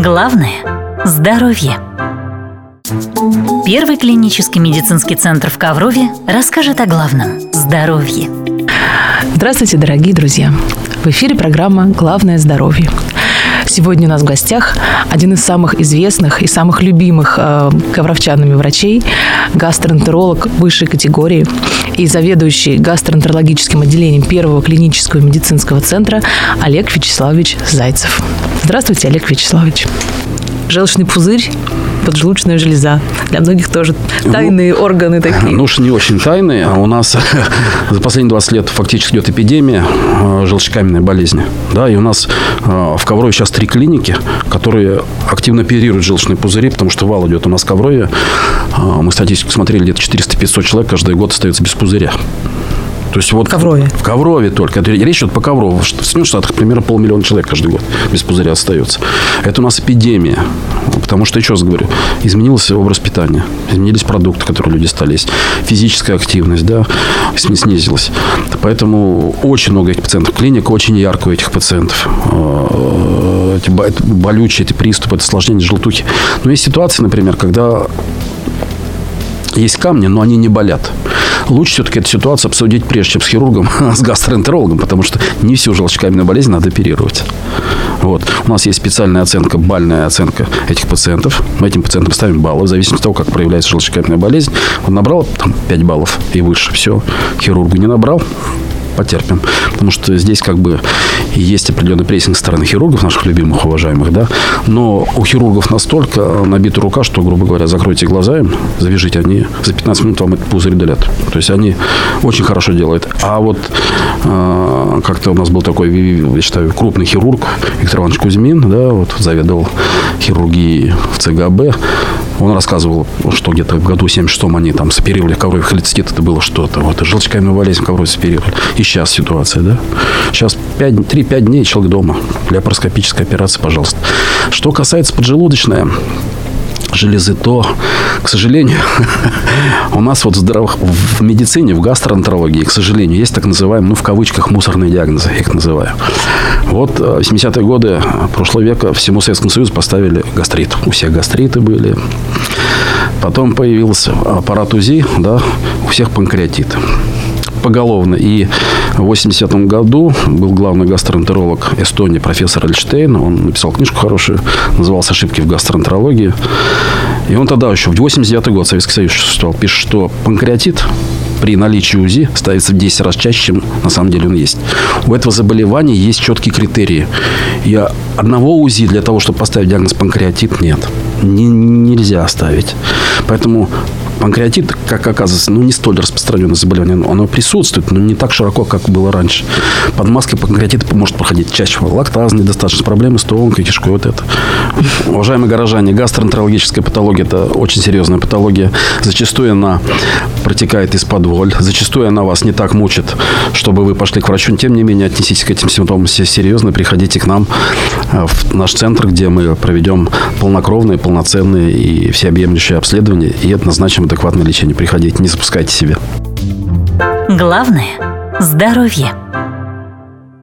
Главное – здоровье. Первый клинический медицинский центр в Коврове расскажет о главном – здоровье. Здравствуйте, дорогие друзья! В эфире программа «Главное – здоровье». Сегодня у нас в гостях один из самых известных и самых любимых ковровчанами врачей, гастроэнтеролог высшей категории и заведующий гастроэнтерологическим отделением Первого клинического медицинского центра Олег Вячеславович Зайцев. Здравствуйте, Олег Вячеславович. Желчный пузырь, поджелудочная железа. Для многих тоже тайные органы такие. Ну уж не очень тайные. У нас за последние 20 лет фактически идет эпидемия желчекаменной болезни. Да, и у нас в Коврове сейчас 3 клиники, которые активно оперируют желчные пузыри, потому что вал идет у нас в Коврове. Мы статистику смотрели, где-то 400-500 человек каждый год остается без пузыря. То есть вот в Коврове? В Коврове только. Речь идет по Коврову. В Соединенных Штатах примерно 500 000 человек каждый год без пузыря остается. Это у нас эпидемия. Потому что, еще раз говорю, изменился образ питания. Изменились продукты, которые люди стали есть. Физическая активность, да, снизилась. Поэтому очень много этих пациентов. Клиника очень яркая у этих пациентов. Эти болючие, эти приступы, это осложнение желтухи. Но есть ситуации, например, когда есть камни, но они не болят. Лучше все-таки эту ситуацию обсудить прежде, чем с хирургом, с гастроэнтерологом, потому что не всю желчекаменную болезнь надо оперировать. Вот. У нас есть специальная оценка, бальная оценка этих пациентов. Мы этим пациентам ставим баллы в зависимости от того, как проявляется желчекаменная болезнь. Он набрал 5 баллов и выше. Все. Хирургу не набрал. Потерпим. Потому что здесь как бы есть определенный прессинг со стороны хирургов, наших любимых, уважаемых, да. Но у хирургов настолько набита рука, что, грубо говоря, закройте глаза им, завяжите, они за 15 минут вам этот пузырь удалят. То есть они очень хорошо делают. А вот как-то у нас был такой, я считаю, крупный хирург Виктор Иванович Кузьмин, да, вот заведовал хирургией в ЦГБ. Он рассказывал, что где-то в году 76-м они там соперировали Ковровый холецистит, это было что-то. Вот, и желчекаменную болезнь в Коврове соперировали. И сейчас ситуация, да? Сейчас 3-5 дней человек дома. Лапароскопическая операция, пожалуйста. Что касается поджелудочной железы, то, к сожалению, у нас вот в медицине, в гастроэнтерологии, к сожалению, есть так называемые, ну, в кавычках, мусорные диагнозы, я их называю. Вот в 80-е годы прошлого века всему Советскому Союзу поставили гастрит. У всех гастриты были. Потом появился аппарат УЗИ, да, у всех панкреатит. Поголовно. И в 80-м году был главный гастроэнтеролог Эстонии профессор Эльштейн. Он написал книжку хорошую, называлась «Ошибки в гастроэнтерологии». И он тогда еще, в 89-й год, Советский Союз существовал, пишет, что панкреатит при наличии УЗИ ставится в 10 раз чаще, чем на самом деле он есть. У этого заболевания есть четкие критерии. И одного УЗИ для того, чтобы поставить диагноз панкреатит, нет. Нельзя ставить. Поэтому панкреатит, как оказывается, не столь распространенное заболевание. Оно присутствует, но не так широко, как было раньше. Под маской панкреатит может проходить чаще. Лактазные достаточно проблемы с тонкой кишкой. Вот это. Уважаемые горожане, гастроэнтерологическая патология – это очень серьезная патология. Зачастую она протекает из-под воль. Зачастую она вас не так мучит, чтобы вы пошли к врачу. Тем не менее, отнеситесь к этим симптомам серьезно. Приходите к нам в наш центр, где мы проведем полнокровные, полноценные и всеобъемлющие обследования. И это назначим адекватное лечение. Приходите, не запускайте себя. Главное – здоровье.